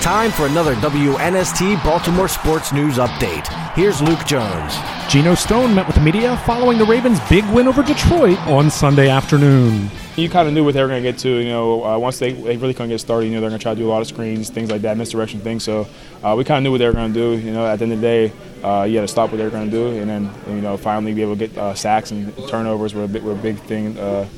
time for another WNST Baltimore Sports News Update. Here's Luke Jones. Geno Stone met with the media following the Ravens' big win over Detroit on Sunday afternoon. You kind of knew what they were going to get to. Once they really couldn't get started, they're going to try to do a lot of screens, things like that, misdirection things. So we kind of knew what they were going to do. At the end of the day, you had to stop what they were going to do, and then finally be able to get sacks and turnovers were a big thing.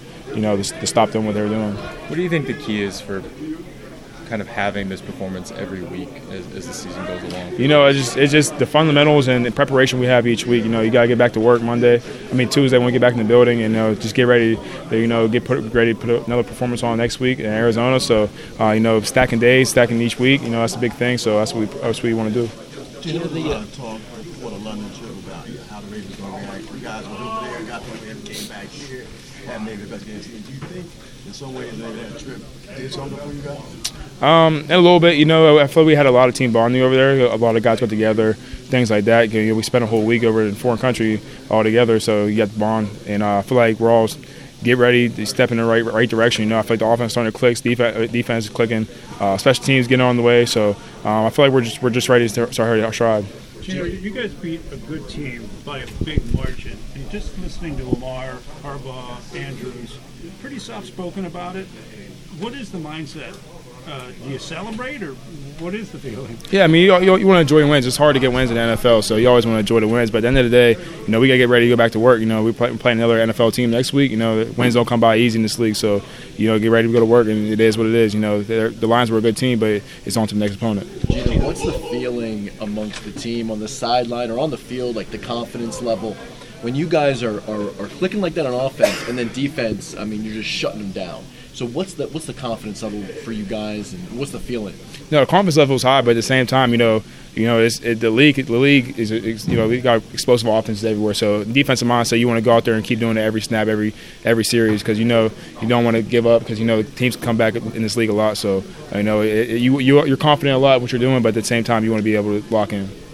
To stop them what they were doing. What do you think the key is for kind of having this performance every week as the season goes along? It's just the fundamentals and the preparation we have each week. You got to get back to work Tuesday when we get back in the building, and just get ready to get ready to put another performance on next week in Arizona. So stacking days, stacking each week, that's a big thing. So that's what we want to do. Do you know the talk before the London trip about how the Ravens going to react? You guys went over there, got there, and came back here, had maybe the best game of the season. Do you think in some ways maybe that trip did something for you guys? A little bit. I feel we had a lot of team bonding over there. A lot of guys got together, things like that. We spent a whole week over in foreign country all together, so you got to bond. And I feel like we're all get ready to step in the right direction. I feel like the offense is starting to click, defense is clicking, special teams getting on the way. So I feel like we're just ready to start our stride. You guys beat a good team by a big margin. And just listening to Lamar, Harbaugh, Andrews, pretty soft-spoken about it. What is the mindset? Do you celebrate, or what is the feeling? Yeah, you want to enjoy wins. It's hard to get wins in the NFL, so you always want to enjoy the wins. But at the end of the day, we got to get ready to go back to work. We play another NFL team next week. Wins don't come by easy in this league, so get ready to go to work, and it is what it is. The Lions were a good team, but it's on to the next opponent. Geno, what's the feeling amongst the team on the sideline or on the field, like the confidence level, when you guys are clicking like that on offense, and then defense? You're just shutting them down. So what's the confidence level for you guys, and what's the feeling? The confidence level is high, but at the same time, the league is we got explosive offenses everywhere. So defensive mindset, you want to go out there and keep doing it every snap, every series, because you don't want to give up, because teams come back in this league a lot. So you're confident a lot in what you're doing, but at the same time, you want to be able to lock in.